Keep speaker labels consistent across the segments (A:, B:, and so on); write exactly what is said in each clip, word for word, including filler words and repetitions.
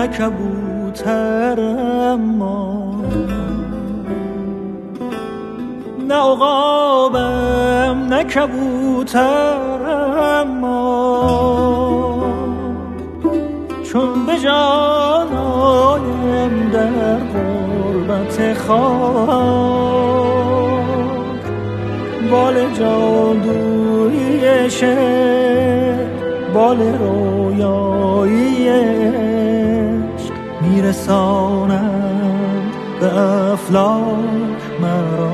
A: نه کبوتر اما نه عقابم نه کبوتر اما چون به جان آیم در غربت خاک بال جادویی شعر بال رویایی عشق میرسانند به افلاک مرا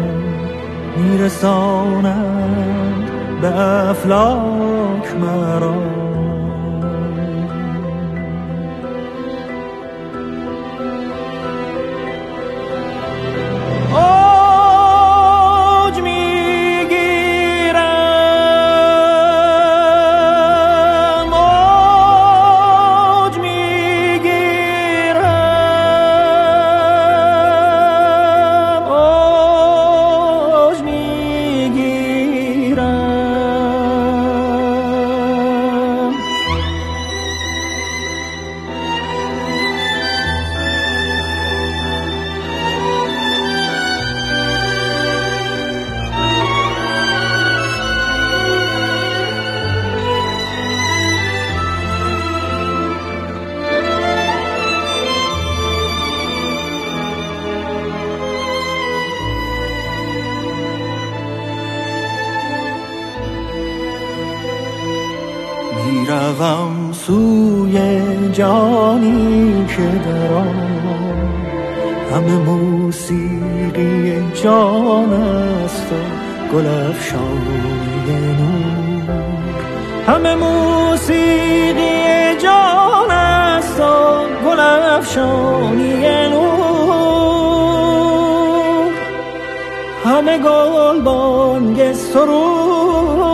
A: میرسانند به افلاک مرا میروم سوی جانی که در آن همه موسیقی جان است و گل افشانی نور همه موسیقی جان است و گل افشانی نور همه گل بانگ سرور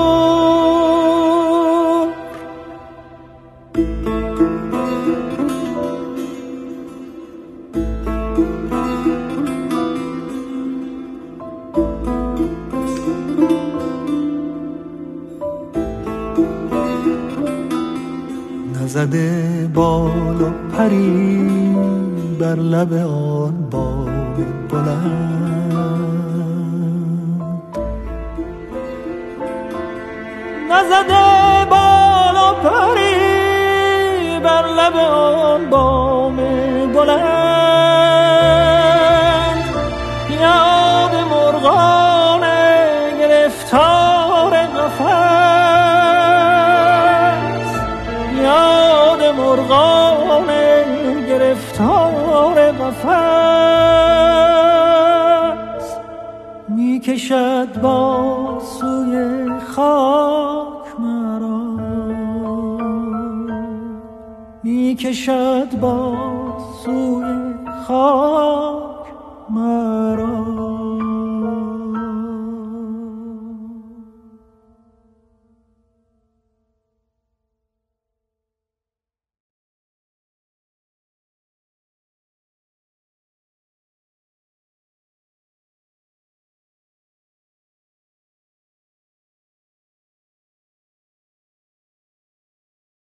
A: نزده بال و پری بر لب آن بام بلند نزده بال و پری بر لب آن بام بلند یاد مرغان گرفتار قفس یاد مرغان گرفتار قفس می کشد با سوی خاک مرا می کشد با سوی خاک مرا